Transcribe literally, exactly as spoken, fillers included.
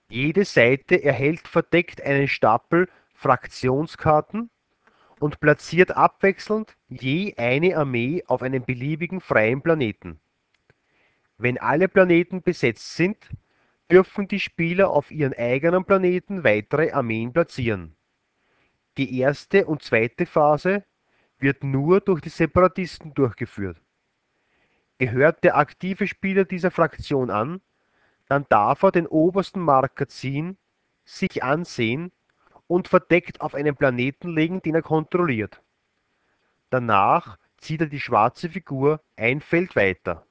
Jede Seite erhält verdeckt einen Stapel Fraktionskarten und platziert abwechselnd je eine Armee auf einem beliebigen freien Planeten. Wenn alle Planeten besetzt sind, dürfen die Spieler auf ihren eigenen Planeten weitere Armeen platzieren. Die erste und zweite Phase wird nur durch die Separatisten durchgeführt. Gehört der aktive Spieler dieser Fraktion an, dann darf er den obersten Marker ziehen, sich ansehen und verdeckt auf einen Planeten legen, den er kontrolliert. Danach zieht er die schwarze Figur ein Feld weiter.